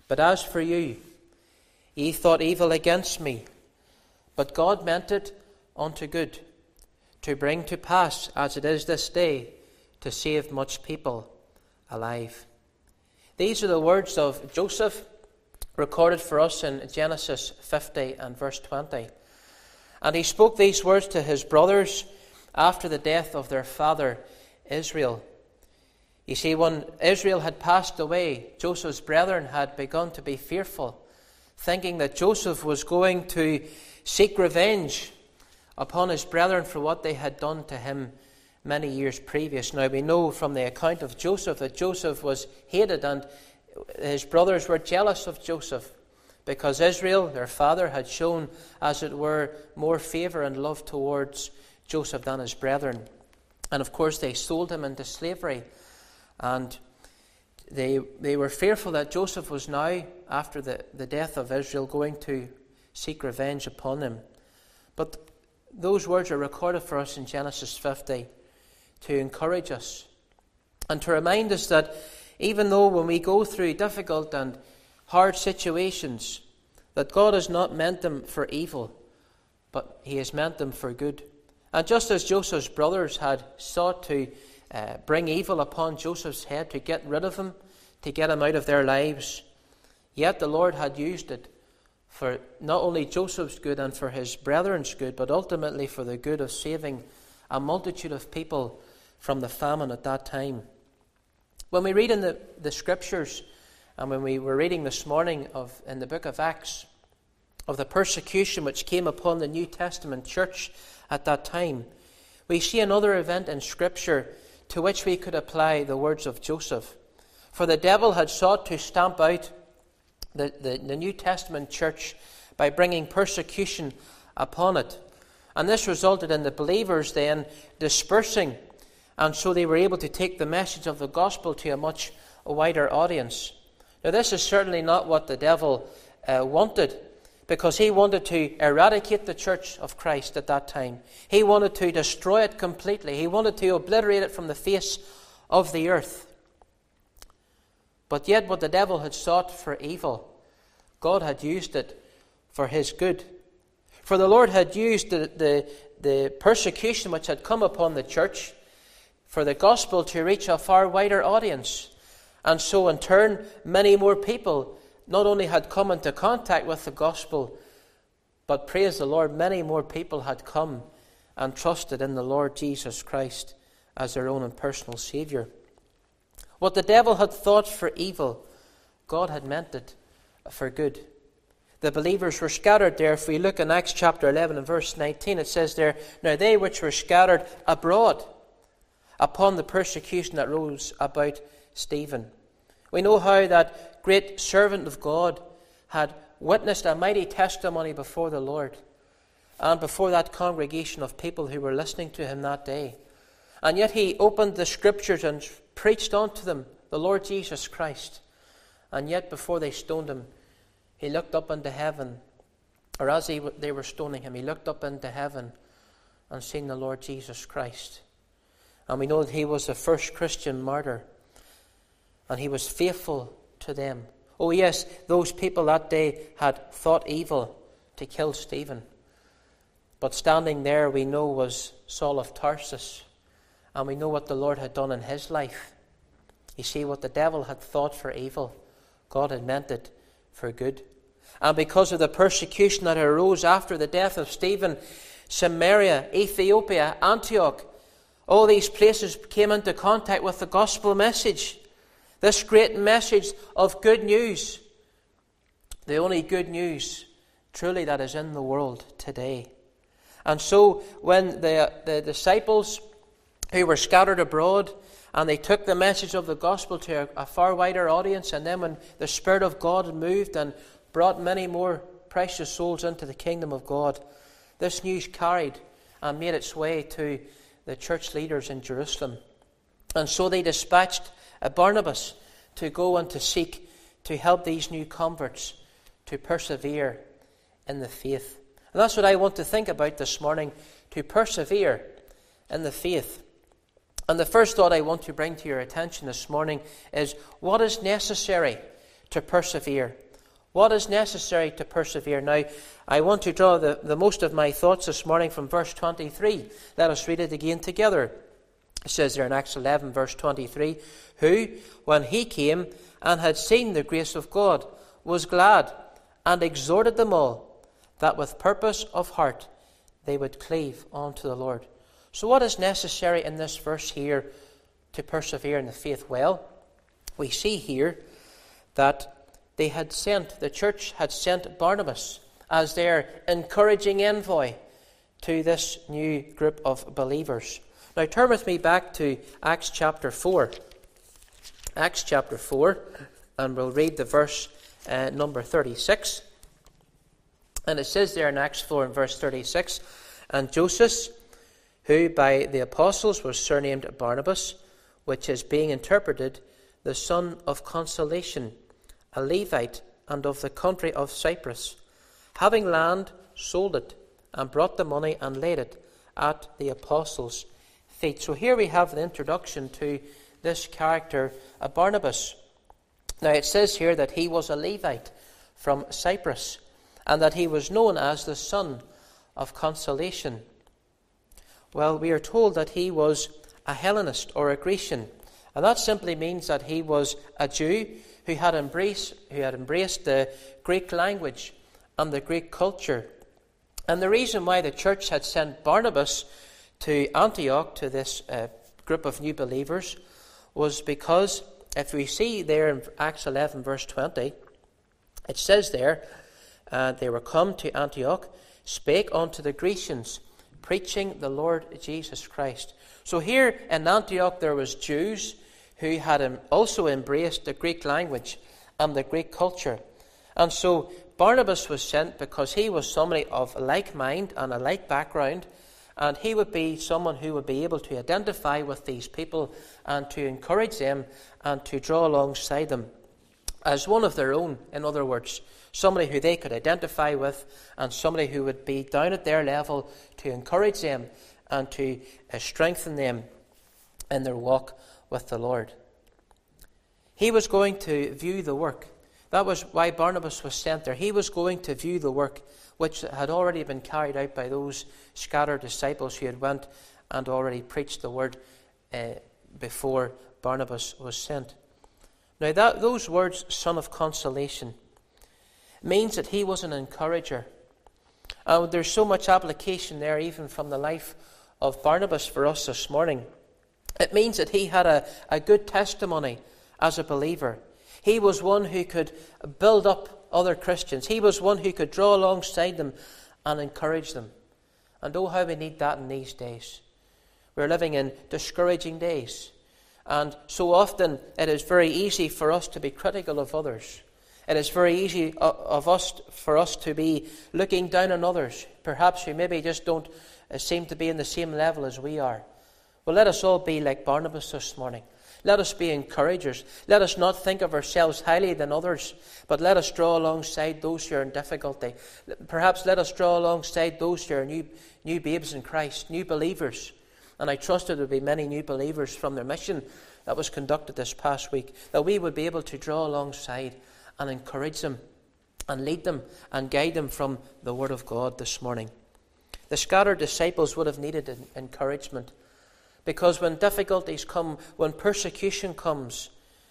But as for you, ye thought evil against me, but God meant it unto good, to bring to pass, as it is this day, to save much people alive." These are the words of Joseph, recorded for us in Genesis 50 and verse 20. And he spoke these words to his brothers after the death of their father Israel. You see, when Israel had passed away, Joseph's brethren had begun to be fearful, thinking that Joseph was going to seek revenge upon his brethren for what they had done to him many years previous. Now we know from the account of Joseph that Joseph was hated, and his brothers were jealous of Joseph because Israel, their father, had shown, as it were, more favour and love towards Joseph than his brethren. And of course they sold him into slavery, and they were fearful that Joseph was now, after the death of Israel, going to seek revenge upon him. But those words are recorded for us in Genesis 50 to encourage us and to remind us that even though when we go through difficult and hard situations, that God has not meant them for evil, but he has meant them for good. And just as Joseph's brothers had sought to bring evil upon Joseph's head, to get rid of him, to get him out of their lives, yet the Lord had used it for not only Joseph's good and for his brethren's good, but ultimately for the good of saving a multitude of people from the famine at that time. When we read in the Scriptures, and when we were reading this morning in the book of Acts, of the persecution which came upon the New Testament church at that time, we see another event in Scripture to which we could apply the words of Joseph. For the devil had sought to stamp out the New Testament church by bringing persecution upon it. And this resulted in the believers then dispersing, and so they were able to take the message of the gospel to a much wider audience. Now this is certainly not what the devil wanted, because he wanted to eradicate the church of Christ at that time. He wanted to destroy it completely. He wanted to obliterate it from the face of the earth. But yet what the devil had sought for evil, God had used it for his good. For the Lord had used the persecution which had come upon the church for the gospel to reach a far wider audience. And so in turn, many more people not only had come into contact with the gospel, but praise the Lord, many more people had come and trusted in the Lord Jesus Christ as their own and personal Saviour. What the devil had thought for evil, God had meant it for good. The believers were scattered there. If we look in Acts chapter 11 and verse 19, it says there, "Now they which were scattered abroad upon the persecution that rose about Stephen." We know how that great servant of God had witnessed a mighty testimony before the Lord and before that congregation of people who were listening to him that day. And yet he opened the Scriptures and preached unto them the Lord Jesus Christ. And yet before they stoned him, he looked up into heaven, or as they were stoning him, he looked up into heaven and seen the Lord Jesus Christ. And we know that he was the first Christian martyr, and he was faithful to them. Oh yes, those people that day had thought evil to kill Stephen. But standing there, we know, was Saul of Tarsus, and we know what the Lord had done in his life. You see, what the devil had thought for evil, God had meant it for good. And because of the persecution that arose after the death of Stephen, Samaria, Ethiopia, Antioch, all these places came into contact with the gospel message. This great message of good news. The only good news, truly, that is in the world today. And so when the disciples who were scattered abroad, and they took the message of the gospel to a far wider audience, and then when the Spirit of God moved and brought many more precious souls into the kingdom of God, this news carried and made its way to the church leaders in Jerusalem. And so they dispatched Barnabas to go and to seek to help these new converts to persevere in the faith. And that's what I want to think about this morning, to persevere in the faith. And the first thought I want to bring to your attention this morning is what is necessary to persevere? What is necessary to persevere? Now, I want to draw the most of my thoughts this morning from verse 23. Let us read it again together. It says there in Acts 11, verse 23, who, when he came and had seen the grace of God, was glad and exhorted them all, that with purpose of heart they would cleave unto the Lord. So what is necessary in this verse here to persevere in the faith? Well, we see here that the church had sent Barnabas as their encouraging envoy to this new group of believers. Now turn with me back to Acts chapter 4. Acts chapter 4, and we'll read the verse number 36. And it says there in Acts 4 and verse 36, and Joseph, who by the apostles was surnamed Barnabas, which is being interpreted, the son of consolation, a Levite, and of the country of Cyprus, having land, sold it, and brought the money and laid it at the apostles' feet. So here we have an introduction to this character, Barnabas. Now it says here that he was a Levite from Cyprus, and that he was known as the son of consolation. Well, we are told that he was a Hellenist or a Grecian, and that simply means that he was a Jew who had embraced the Greek language and the Greek culture. And the reason why the church had sent Barnabas to Antioch, to this group of new believers, was because, if we see there in Acts 11 verse 20, it says there, they were come to Antioch, spake unto the Grecians, preaching the Lord Jesus Christ. So here in Antioch there was Jews who had also embraced the Greek language and the Greek culture. And so Barnabas was sent because he was somebody of a like mind and a like background, and he would be someone who would be able to identify with these people and to encourage them and to draw alongside them as one of their own, in other words. Somebody who they could identify with, and somebody who would be down at their level to encourage them and to strengthen them in their walk with the Lord. He was going to view the work. That was why Barnabas was sent there. He was going to view the work which had already been carried out by those scattered disciples who had went and already preached the word before Barnabas was sent. Now those words, son of consolation, means that he was an encourager. And there's so much application there, even from the life of Barnabas for us this morning. It means that he had a good testimony as a believer. He was one who could build up other Christians. He was one who could draw alongside them and encourage them. And oh, how we need that in these days. We're living in discouraging days. And so often it is very easy for us to be critical of others. It is very easy for us to be looking down on others, perhaps who maybe just don't seem to be in the same level as we are. Well, let us all be like Barnabas this morning. Let us be encouragers. Let us not think of ourselves highly than others, but let us draw alongside those who are in difficulty. Perhaps let us draw alongside those who are new babes in Christ, new believers. And I trust there will be many new believers from their mission that was conducted this past week, that we would be able to draw alongside and encourage them and lead them and guide them from the Word of God this morning. The scattered disciples would have needed encouragement, because when difficulties come, when persecution comes,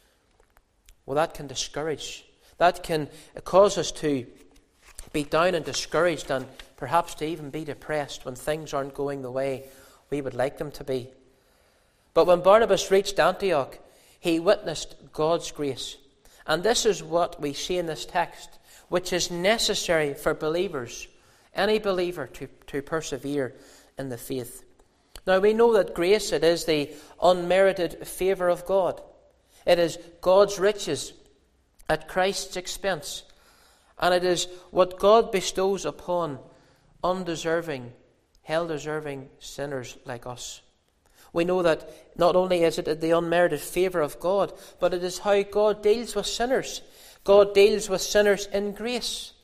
well, that can discourage. That can cause us to be down and discouraged, and perhaps to even be depressed when things aren't going the way we would like them to be. But when Barnabas reached Antioch, he witnessed God's grace. And this is what we see in this text, which is necessary for believers, any believer, to persevere in the faith. Now we know that grace, it is the unmerited favour of God. It is God's riches at Christ's expense. And it is what God bestows upon undeserving, hell-deserving sinners like us. We know that not only is it the unmerited favour of God, but it is how God deals with sinners. God deals with sinners in grace,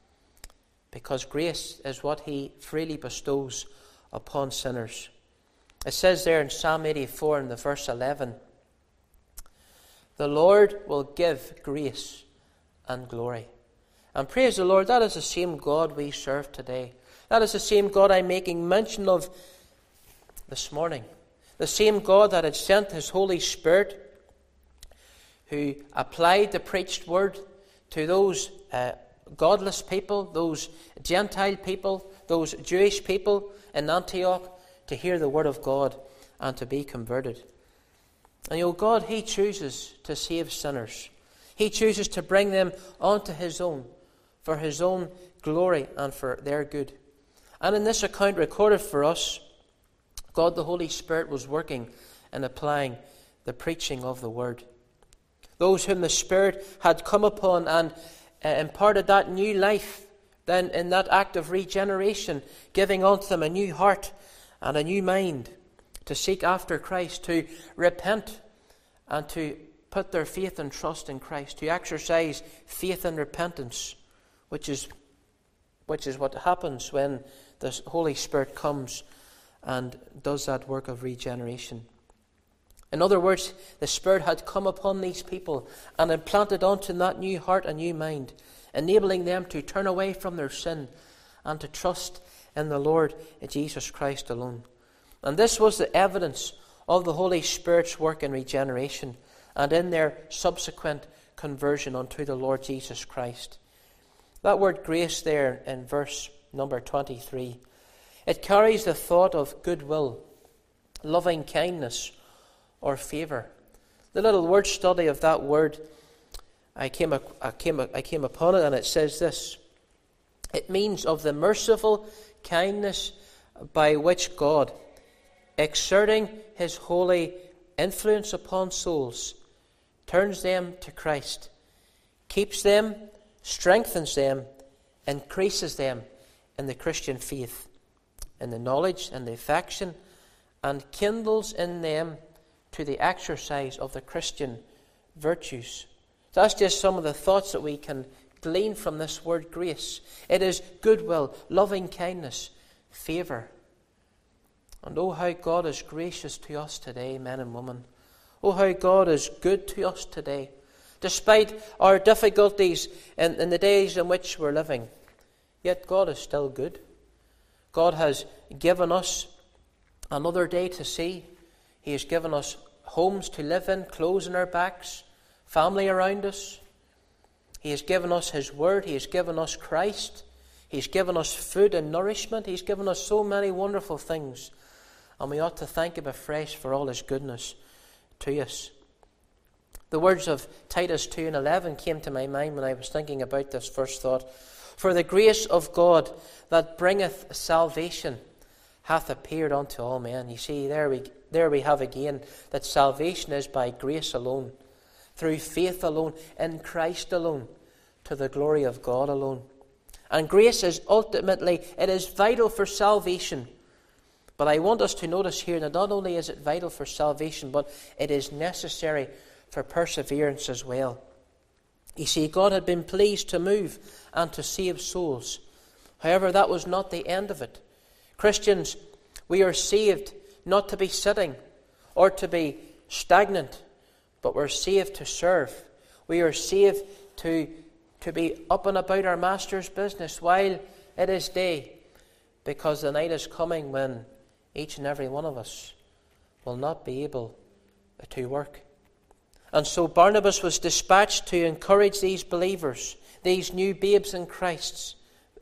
because grace is what He freely bestows upon sinners. It says there in Psalm 84 in the verse 11, "The Lord will give grace and glory. And praise the Lord, that is the same God we serve today. That is the same God I'm making mention of this morning. The same God that had sent His Holy Spirit, who applied the preached word to those godless people, those Gentile people, those Jewish people in Antioch, to hear the word of God and to be converted. And God, He chooses to save sinners. He chooses to bring them onto His own, for His own glory and for their good. And in this account recorded for us, God the Holy Spirit was working and applying the preaching of the word. Those whom the Spirit had come upon and imparted that new life, then in that act of regeneration, giving unto them a new heart and a new mind to seek after Christ, to repent and to put their faith and trust in Christ, to exercise faith and repentance, which is what happens when the Holy Spirit comes and does that work of regeneration. In other words, the Spirit had come upon these people and implanted onto that new heart a new mind, enabling them to turn away from their sin and to trust in the Lord Jesus Christ alone. And this was the evidence of the Holy Spirit's work in regeneration and in their subsequent conversion unto the Lord Jesus Christ. That word grace there in verse number 23, it carries the thought of goodwill, loving kindness, or favour. The little word study of that word, I came upon it, and it says this: it means of the merciful kindness by which God, exerting His holy influence upon souls, turns them to Christ, keeps them, strengthens them, increases them in the Christian faith, in the knowledge and the affection, and kindles in them to the exercise of the Christian virtues. That's just some of the thoughts that we can glean from this word grace. It is goodwill, loving kindness, favour. And oh, how God is gracious to us today, men and women. Oh, how God is good to us today. Despite our difficulties in the days in which we're living, yet God is still good. God has given us another day to see. He has given us homes to live in, clothes on our backs, family around us. He has given us His Word. He has given us Christ. He's given us food and nourishment. He's given us so many wonderful things. And we ought to thank Him afresh for all His goodness to us. The words of Titus 2:11 came to my mind when I was thinking about this first thought. For the grace of God that bringeth salvation hath appeared unto all men. You see, there we have again that salvation is by grace alone, through faith alone, in Christ alone, to the glory of God alone. And grace is ultimately, it is vital for salvation. But I want us to notice here that not only is it vital for salvation, but it is necessary for perseverance as well. You see, God had been pleased to move and to save souls. However, that was not the end of it. Christians, we are saved not to be sitting or to be stagnant, but we're saved to serve. We are saved to be up and about our Master's business while it is day, because the night is coming when each and every one of us will not be able to work. And so Barnabas was dispatched to encourage these believers, these new babes in Christ.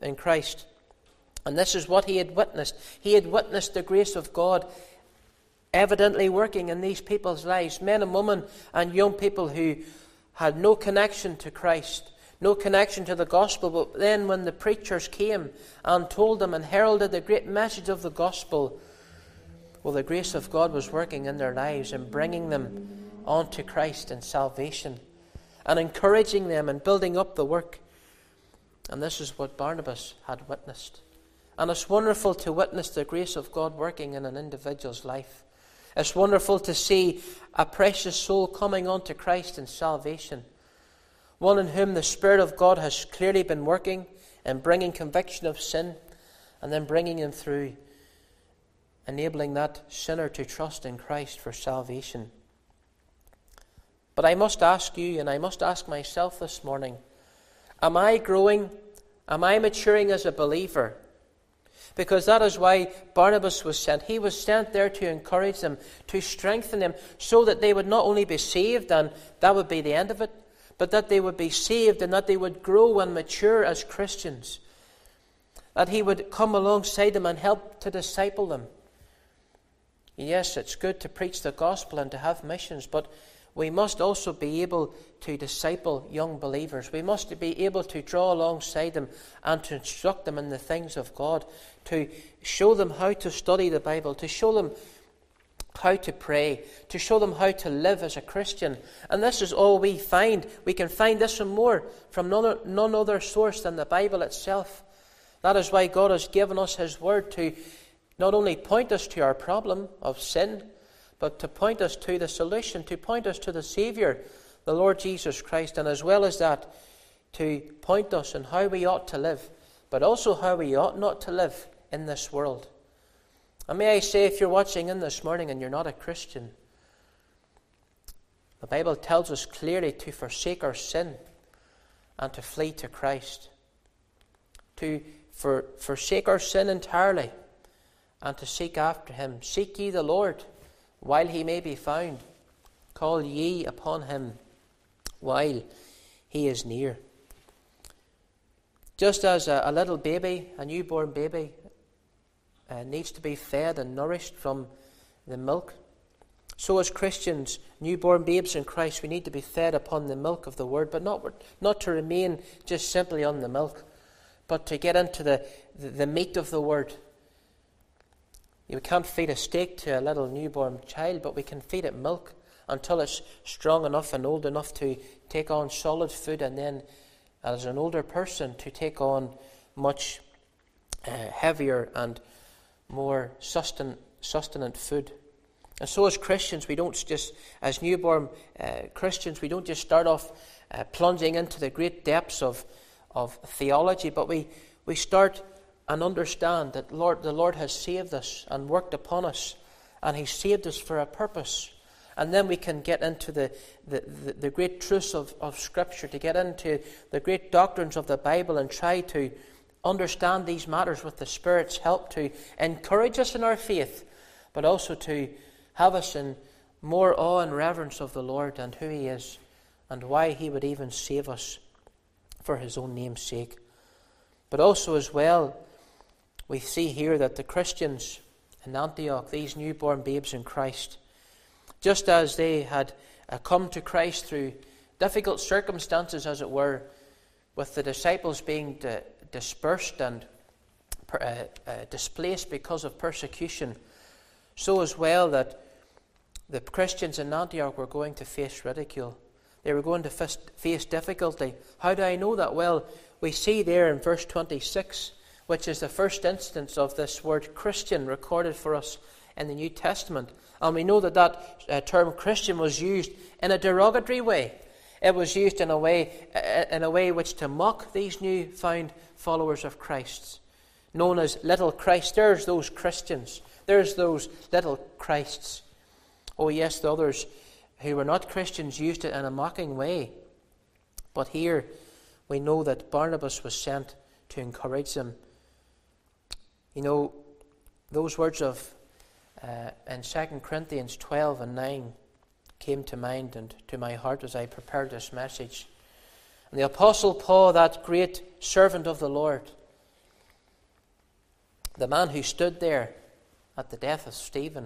And this is what he had witnessed. He had witnessed the grace of God evidently working in these people's lives, men and women and young people who had no connection to Christ, no connection to the gospel. But then when the preachers came and told them and heralded the great message of the gospel, well, the grace of God was working in their lives and bringing them onto Christ and salvation and encouraging them and building up the work. And this is what Barnabas had witnessed. And it's wonderful to witness the grace of God working in an individual's life. It's wonderful to see a precious soul coming onto Christ in salvation. One in whom the Spirit of God has clearly been working and bringing conviction of sin and then bringing him through, enabling that sinner to trust in Christ for salvation. But I must ask you, and I must ask myself this morning, Am I growing? Am I maturing as a believer? Because that is why Barnabas was sent. He was sent there to encourage them, to strengthen them, so that they would not only be saved, and that would be the end of it, but that they would be saved and that they would grow and mature as Christians. That he would come alongside them and help to disciple them. Yes, it's good to preach the gospel and to have missions, but we must also be able to disciple young believers. We must be able to draw alongside them and to instruct them in the things of God, to show them how to study the Bible, to show them how to pray, to show them how to live as a Christian. And this is all we find. We can find this and more from none other source than the Bible itself. That is why God has given us His Word to not only point us to our problem of sin, but to point us to the solution, to point us to the Saviour, the Lord Jesus Christ, and as well as that, to point us on how we ought to live, but also how we ought not to live in this world. And may I say, if you're watching in this morning and you're not a Christian, the Bible tells us clearly to forsake our sin and to flee to Christ. To forsake our sin entirely and to seek after Him. Seek ye the Lord while He may be found. Call ye upon Him while He is near. Just as a little baby, a newborn baby, needs to be fed and nourished from the milk, so as Christians, newborn babes in Christ, we need to be fed upon the milk of the Word, but not to remain just simply on the milk, but to get into the meat of the Word. We can't feed a steak to a little newborn child, but we can feed it milk until it's strong enough and old enough to take on solid food, and then as an older person to take on much heavier and more sustenant food. And so as Christians, we don't just, as newborn Christians, we don't just start off plunging into the great depths of theology, but we start and understand that the Lord has saved us and worked upon us, and He saved us for a purpose. And then we can get into the great truths of Scripture, to get into the great doctrines of the Bible and try to understand these matters with the Spirit's help, to encourage us in our faith, but also to have us in more awe and reverence of the Lord and who He is and why He would even save us for His own name's sake. But also as well, we see here that the Christians in Antioch, these newborn babes in Christ, just as they had come to Christ through difficult circumstances, as it were, with the disciples being dispersed and displaced because of persecution, so as well that the Christians in Antioch were going to face ridicule. They were going to face difficulty. How do I know that? Well, we see there in verse 26, which is the first instance of this word Christian recorded for us in the New Testament. And we know that term Christian was used in a derogatory way. It was used in a way which to mock these newfound followers of Christ, known as little Christ. There's those Christians. There's those little Christs. Oh yes, the others who were not Christians used it in a mocking way. But here we know that Barnabas was sent to encourage them. You know, those words of in 2 Corinthians 12 and 9 came to mind and to my heart as I prepared this message. And the Apostle Paul, that great servant of the Lord, the man who stood there at the death of Stephen,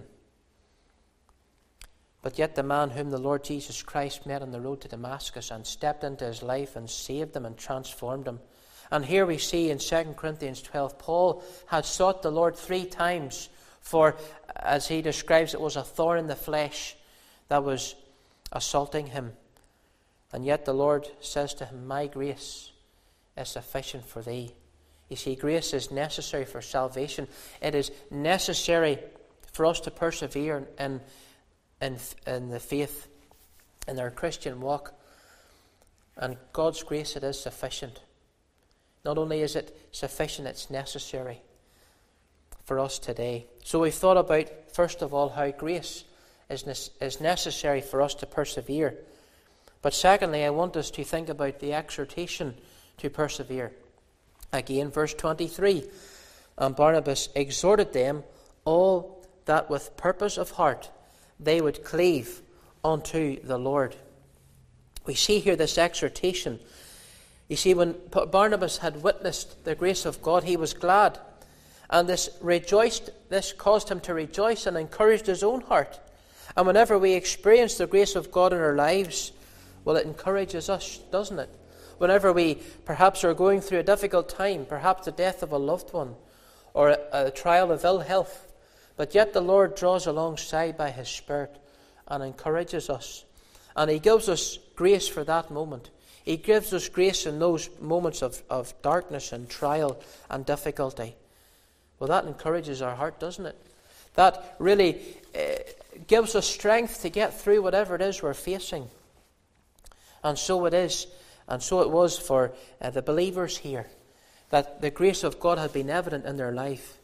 but yet the man whom the Lord Jesus Christ met on the road to Damascus and stepped into his life and saved him and transformed him. And here we see in 2 Corinthians 12, Paul had sought the Lord 3 times for, as he describes, it was a thorn in the flesh that was assaulting him. And yet the Lord says to him, my grace is sufficient for thee. You see, grace is necessary for salvation. It is necessary for us to persevere in the faith, in our Christian walk. And God's grace, it is sufficient. Not only is it sufficient, it's necessary for us today. So we've thought about, first of all, how grace is necessary for us to persevere. But secondly, I want us to think about the exhortation to persevere. Again, verse 23, and Barnabas exhorted them all that with purpose of heart they would cleave unto the Lord. We see here this exhortation. You see, when Barnabas had witnessed the grace of God, he was glad. And this caused him to rejoice and encouraged his own heart. And whenever we experience the grace of God in our lives, well, it encourages us, doesn't it? Whenever we perhaps are going through a difficult time, perhaps the death of a loved one, or a trial of ill health, but yet the Lord draws alongside by His Spirit and encourages us. And He gives us grace for that moment. He gives us grace in those moments of darkness and trial and difficulty. Well, that encourages our heart, doesn't it? That really gives us strength to get through whatever it is we're facing. And so it is, and so it was for the believers here, that the grace of God had been evident in their life.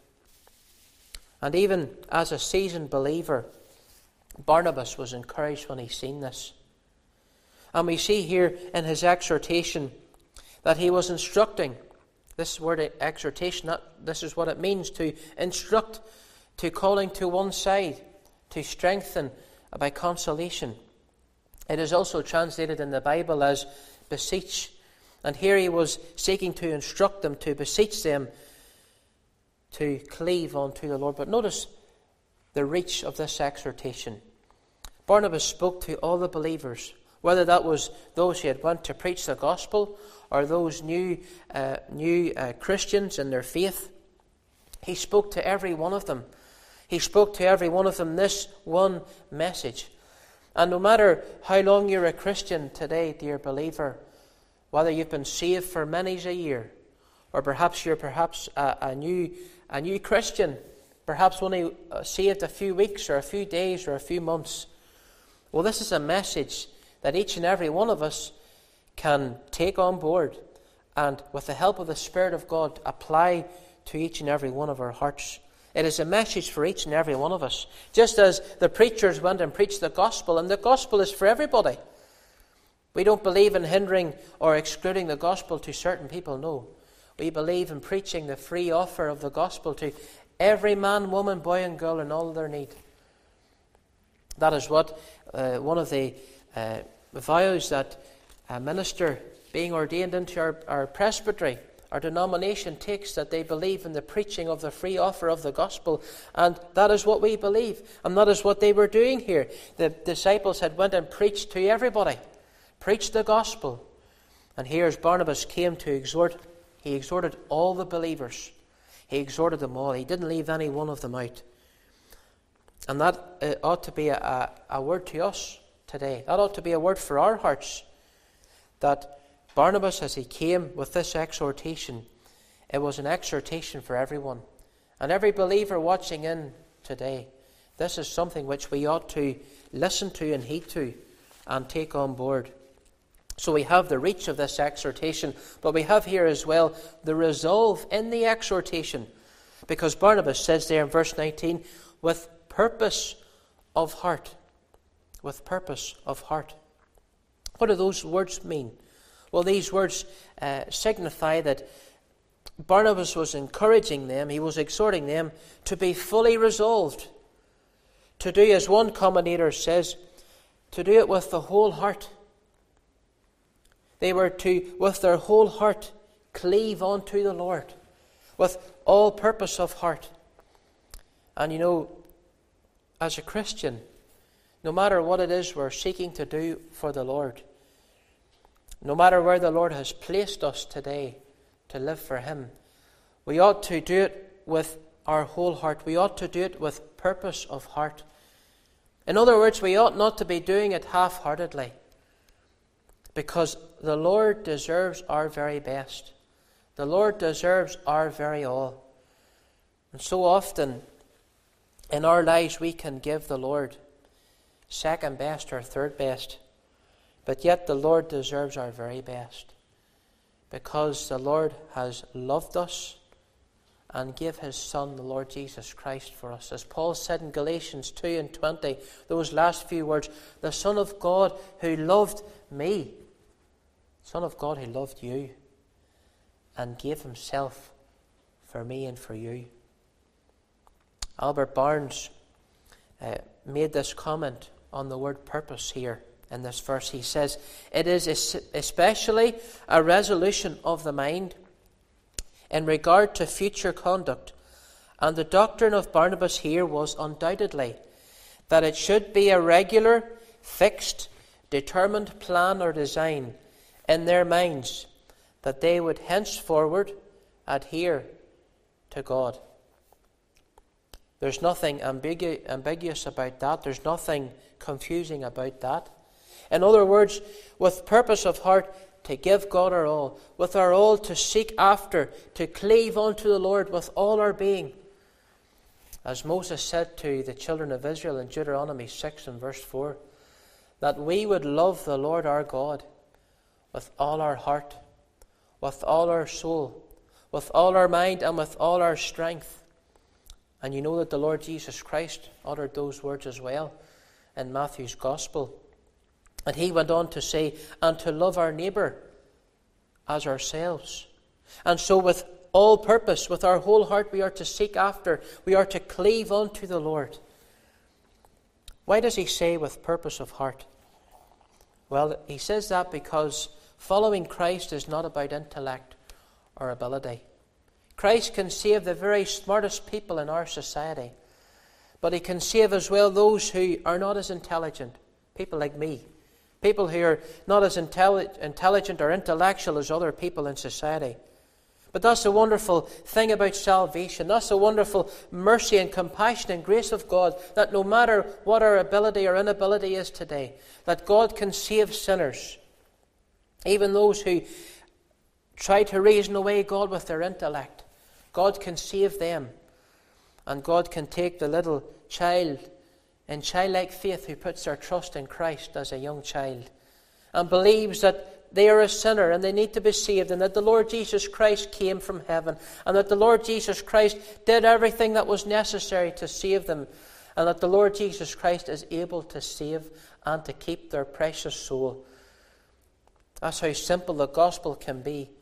And even as a seasoned believer, Barnabas was encouraged when he seen this. And we see here in his exhortation that he was instructing. This word exhortation, this is what it means, to instruct, to calling to one side, to strengthen by consolation. It is also translated in the Bible as beseech. And here he was seeking to instruct them, to beseech them to cleave unto the Lord. But notice the reach of this exhortation. Barnabas spoke to all the believers, whether that was those who had went to preach the gospel or those new Christians in their faith. He spoke to every one of them. He spoke to every one of them this one message. And no matter how long you're a Christian today, dear believer, whether you've been saved for many a year, or perhaps you're a new Christian, perhaps only saved a few weeks or a few days or a few months, well, this is a message that each and every one of us can take on board and, with the help of the Spirit of God, apply to each and every one of our hearts. It is a message for each and every one of us. Just as the preachers went and preached the gospel, and the gospel is for everybody. We don't believe in hindering or excluding the gospel to certain people, no. We believe in preaching the free offer of the gospel to every man, woman, boy and girl in all their need. That is what one of the vows that a minister being ordained into our presbytery, our denomination, takes, that they believe in the preaching of the free offer of the gospel. And that is what we believe. And that is what they were doing here. The disciples had went and preached to everybody. Preached the gospel. And here as Barnabas came to exhort, he exhorted all the believers. He exhorted them all. He didn't leave any one of them out. And that ought to be a word to us today. That ought to be a word for our hearts. That Barnabas, as he came with this exhortation, it was an exhortation for everyone. And every believer watching in today, this is something which we ought to listen to and heed to and take on board. So we have the reach of this exhortation, but we have here as well the resolve in the exhortation. Because Barnabas says there in verse 19, with purpose of heart. With purpose of heart. What do those words mean? Well, these words signify that Barnabas was encouraging them, he was exhorting them to be fully resolved. To do, as one commentator says, to do it with the whole heart. They were to, with their whole heart, cleave unto the Lord. With all purpose of heart. And you know, as a Christian, no matter what it is we're seeking to do for the Lord, no matter where the Lord has placed us today to live for Him, we ought to do it with our whole heart. We ought to do it with purpose of heart. In other words, we ought not to be doing it half-heartedly, because the Lord deserves our very best. The Lord deserves our very all. And so often in our lives we can give the Lord second best or third best. But yet the Lord deserves our very best, because the Lord has loved us and gave His Son, the Lord Jesus Christ, for us. As Paul said in Galatians 2:20, those last few words, the Son of God who loved me, Son of God who loved you, and gave himself for me and for you. Albert Barnes made this comment on the word purpose here in this verse. He says, "It is especially a resolution of the mind in regard to future conduct, and the doctrine of Barnabas here was undoubtedly that it should be a regular, fixed, determined plan or design in their minds, that they would henceforward adhere to God." There's nothing ambiguous about that. There's nothing confusing about that. In other words, with purpose of heart, to give God our all, with our all to seek after, to cleave unto the Lord with all our being. As Moses said to the children of Israel in Deuteronomy 6 and verse 4, that we would love the Lord our God with all our heart, with all our soul, with all our mind, and with all our strength. And you know that the Lord Jesus Christ uttered those words as well in Matthew's Gospel. And he went on to say, and to love our neighbour as ourselves. And so with all purpose, with our whole heart, we are to seek after, we are to cleave unto the Lord. Why does he say with purpose of heart? Well, he says that because following Christ is not about intellect or ability. Christ can save the very smartest people in our society, but he can save as well those who are not as intelligent, people like me, people who are not as intelligent or intellectual as other people in society. But that's the wonderful thing about salvation. That's the wonderful mercy and compassion and grace of God, that no matter what our ability or inability is today, that God can save sinners, even those who try to reason away God with their intellect. God can save them, and God can take the little child in childlike faith who puts their trust in Christ as a young child and believes that they are a sinner and they need to be saved, and that the Lord Jesus Christ came from heaven, and that the Lord Jesus Christ did everything that was necessary to save them, and that the Lord Jesus Christ is able to save and to keep their precious soul. That's how simple the gospel can be.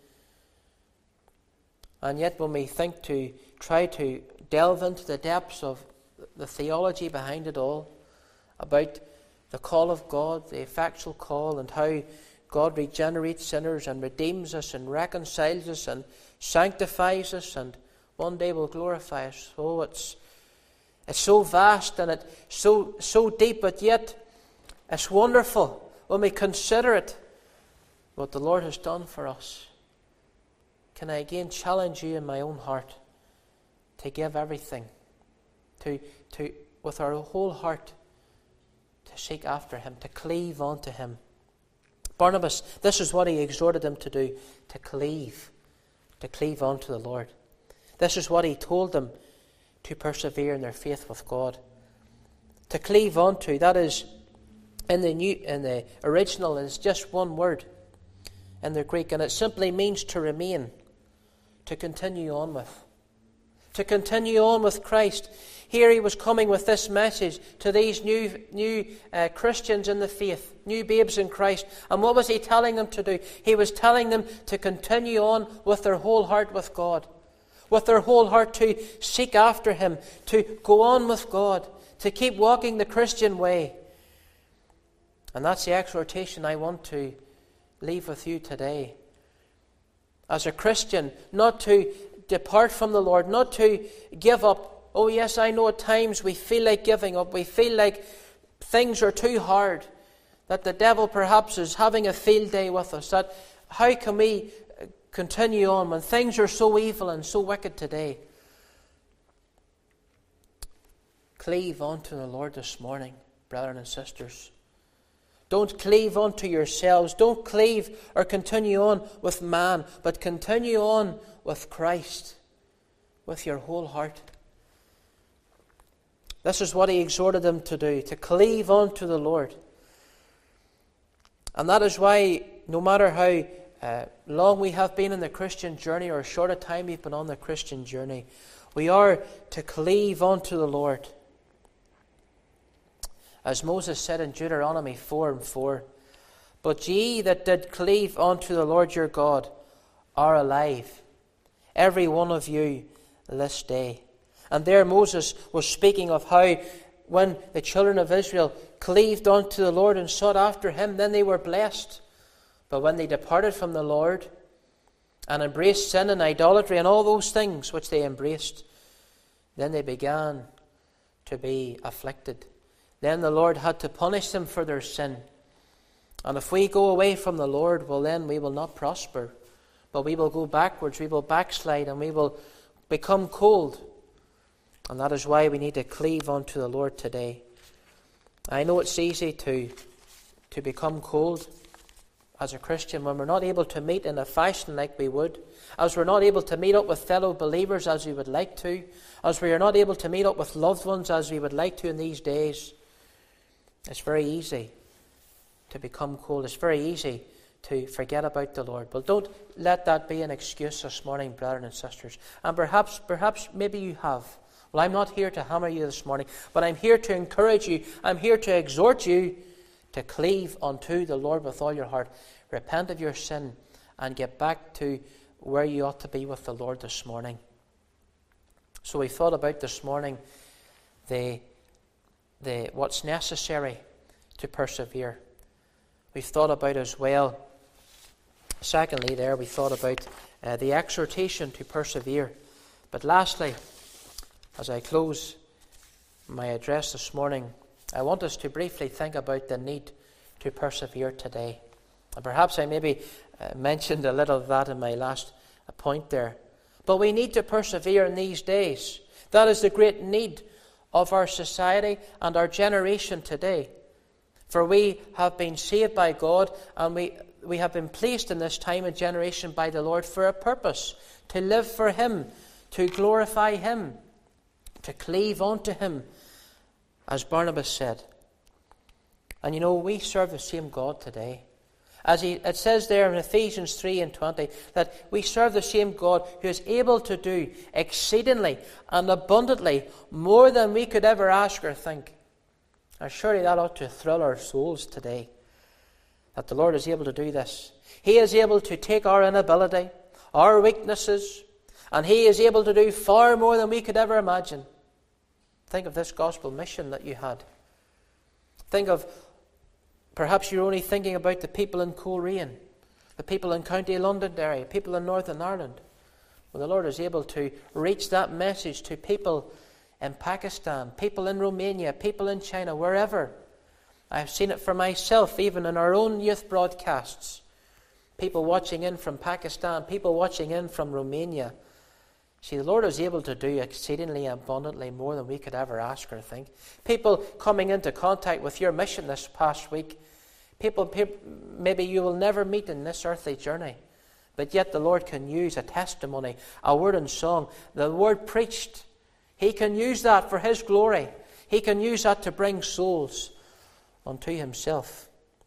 And yet when we think to try to delve into the depths of the theology behind it all, about the call of God, the effectual call, and how God regenerates sinners and redeems us and reconciles us and sanctifies us and one day will glorify us. Oh, it's so vast and it's so deep, but yet it's wonderful when we consider it, what the Lord has done for us. Can I again challenge you in my own heart to give everything, to with our whole heart, to seek after him, to cleave unto him. Barnabas, this is what he exhorted them to do, to cleave unto the Lord. This is what he told them to persevere in their faith with God. To cleave unto, that is, in the original, is just one word in the Greek, and it simply means to remain, to continue on with. To continue on with Christ. Here he was coming with this message to these new Christians in the faith, new babes in Christ. And what was he telling them to do? He was telling them to continue on with their whole heart with God, with their whole heart to seek after him, to go on with God, to keep walking the Christian way. And that's the exhortation I want to leave with you today. As a Christian, not to depart from the Lord, not to give up. Oh yes, I know at times we feel like giving up. We feel like things are too hard, that the devil perhaps is having a field day with us, that how can we continue on when things are so evil and so wicked today? Cleave unto the Lord this morning, brethren and sisters. Don't cleave unto yourselves. Don't cleave or continue on with man, but continue on with Christ, with your whole heart. This is what he exhorted them to do, to cleave unto the Lord. And that is why, no matter how long we have been in the Christian journey, or short a time we've been on the Christian journey, we are to cleave unto the Lord. As Moses said in Deuteronomy 4:4, "But ye that did cleave unto the Lord your God are alive, every one of you this day. And there Moses was speaking of how when the children of Israel cleaved unto the Lord and sought after him, then they were blessed. But when they departed from the Lord and embraced sin and idolatry and all those things which they embraced, then they began to be afflicted. Then the Lord had to punish them for their sin. And if we go away from the Lord, well, then we will not prosper, but we will go backwards, we will backslide, and we will become cold. And that is why we need to cleave unto the Lord today. I know it's easy to become cold as a Christian when we're not able to meet in a fashion like we would, as we're not able to meet up with fellow believers as we would like to, as we are not able to meet up with loved ones as we would like to in these days. It's very easy to become cold. It's very easy to forget about the Lord. Well, don't let that be an excuse this morning, brethren and sisters. And perhaps maybe you have. Well, I'm not here to hammer you this morning, but I'm here to encourage you. I'm here to exhort you to cleave unto the Lord with all your heart. Repent of your sin and get back to where you ought to be with the Lord this morning. So we thought about this morning the what's necessary to persevere. We've thought about as well, secondly there, we thought about the exhortation to persevere. But lastly, as I close my address this morning, I want us to briefly think about the need to persevere today. And perhaps I maybe mentioned a little of that in my last point there. But we need to persevere in these days. That is the great need of our society and our generation today. For we have been saved by God, and we have been placed in this time and generation by the Lord for a purpose, to live for Him, to glorify Him, to cleave unto Him, as Barnabas said. And you know, we serve the same God today. As it says there in Ephesians 3:20, that we serve the same God who is able to do exceedingly and abundantly more than we could ever ask or think. And surely that ought to thrill our souls today, that the Lord is able to do this. He is able to take our inability, our weaknesses, and He is able to do far more than we could ever imagine. Think of this gospel mission that you had. Think of, perhaps you're only thinking about the people in Coleraine, the people in County Londonderry, people in Northern Ireland. Well, the Lord is able to reach that message to people in Pakistan, people in Romania, people in China, wherever. I've seen it for myself, even in our own youth broadcasts. People watching in from Pakistan, people watching in from Romania. See, the Lord is able to do exceedingly abundantly more than we could ever ask or think. People coming into contact with your mission this past week. People maybe you will never meet in this earthly journey. But yet the Lord can use a testimony, a word in song, the word preached. He can use that for His glory. He can use that to bring souls unto Himself.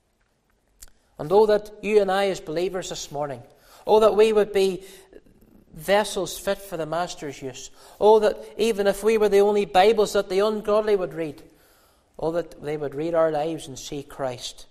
And oh, that you and I as believers this morning, oh, that we would be vessels fit for the Master's use. Oh, that even if we were the only Bibles that the ungodly would read, oh, that they would read our lives and see Christ.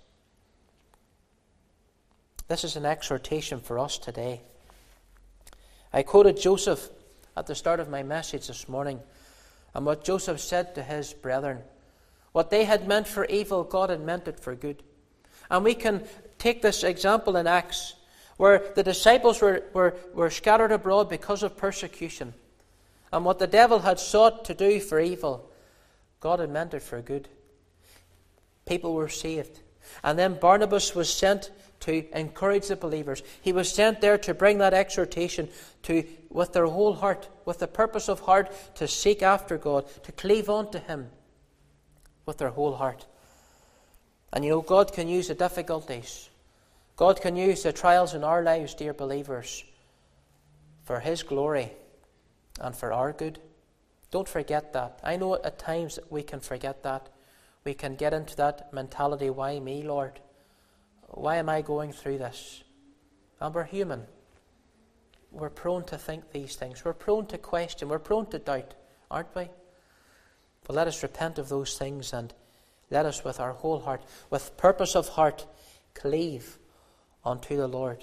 This is an exhortation for us today. I quoted Joseph at the start of my message this morning, and what Joseph said to his brethren. What they had meant for evil, God had meant it for good. And we can take this example in Acts, where the disciples were scattered abroad because of persecution. And what the devil had sought to do for evil, God had meant it for good. People were saved. And then Barnabas was sent to encourage the believers. He was sent there to bring that exhortation with their whole heart, with the purpose of heart, to seek after God, to cleave unto Him with their whole heart. And you know, God can use the difficulties. God can use the trials in our lives, dear believers, for His glory and for our good. Don't forget that. I know at times we can forget that. We can get into that mentality, why me, Lord? Why am I going through this? And we're human. We're prone to think these things. We're prone to question. We're prone to doubt, aren't we? But let us repent of those things, and let us with our whole heart, with purpose of heart, cleave unto the Lord.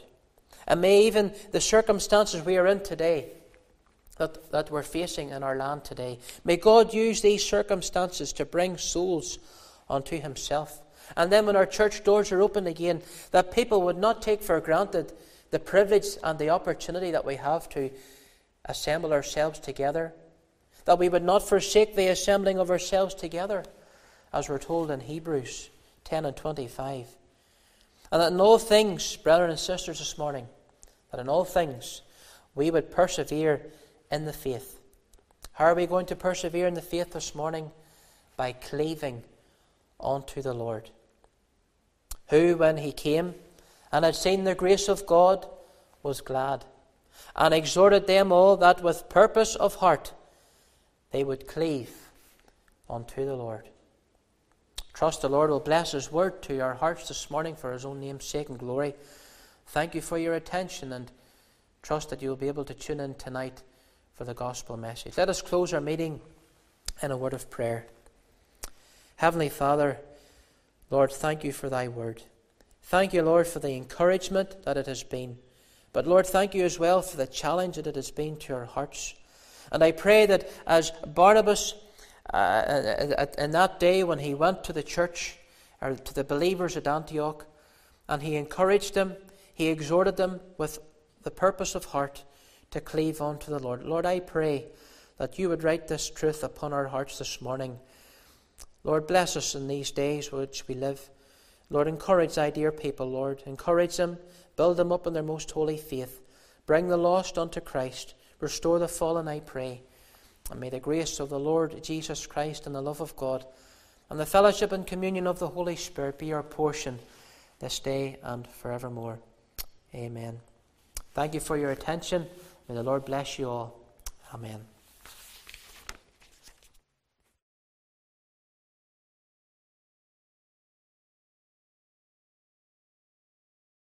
And may even the circumstances we are in today, that we're facing in our land today, may God use these circumstances to bring souls unto himself. And then when our church doors are open again, that people would not take for granted the privilege and the opportunity that we have to assemble ourselves together. That we would not forsake the assembling of ourselves together, as we're told in Hebrews 10 and 25. And that in all things, brethren and sisters, this morning, that in all things we would persevere in the faith. How are we going to persevere in the faith this morning? By cleaving unto the Lord, who, when he came and had seen the grace of God, was glad, and exhorted them all that with purpose of heart they would cleave unto the Lord. Trust the Lord will bless his word to our hearts this morning for his own name's sake and glory. Thank you for your attention, and trust that you will be able to tune in tonight for the gospel message. Let us close our meeting in a word of prayer. Heavenly Father, Lord, thank you for thy word. Thank you, Lord, for the encouragement that it has been. But Lord, thank you as well for the challenge that it has been to our hearts. And I pray that as Barnabas, in that day when he went to the church, or to the believers at Antioch, and he encouraged them, he exhorted them with the purpose of heart to cleave unto the Lord. Lord, I pray that you would write this truth upon our hearts this morning. Lord, bless us in these days which we live. Lord, encourage thy dear people, Lord. Encourage them, build them up in their most holy faith. Bring the lost unto Christ. Restore the fallen, I pray. And may the grace of the Lord Jesus Christ and the love of God and the fellowship and communion of the Holy Spirit be our portion this day and forevermore. Amen. Thank you for your attention. May the Lord bless you all. Amen.